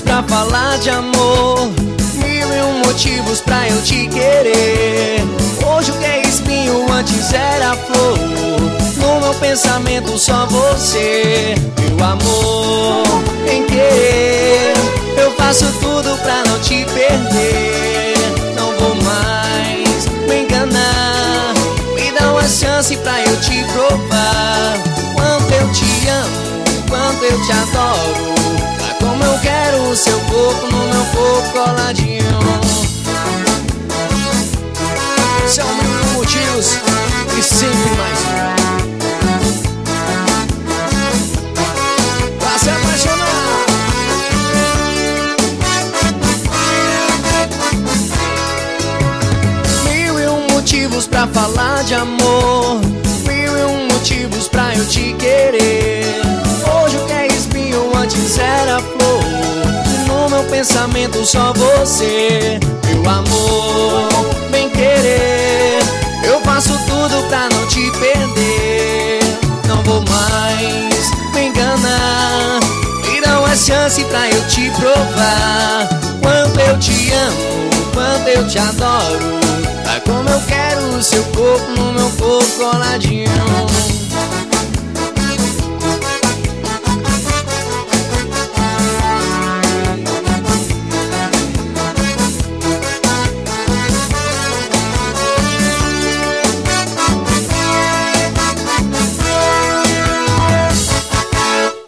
pra falar de amor, mil e um motivos pra eu te querer. Hoje o que é espinho antes era flor, no meu pensamento só você, meu amor. Em querer eu faço tudo pra não te perder. Não vou mais me enganar, me dá uma chance pra eu te provar quanto eu te amo, quanto eu te adoro. Ah, como eu quero o seu corpo no meu corpo coladinho. São mil motivos e sempre mais um pra se apaixonar. Mil e um motivos pra falar de amor, mil e um motivos pra eu te querer. Hoje o que é espinho antes era flor, no meu pensamento só você, meu amor. Bem querer eu faço tudo pra não te perder. Não vou mais me enganar, me dá uma chance pra eu te provar quanto eu te amo, quanto eu te adoro. Ah, como eu quero o seu corpo no meu corpo coladinho.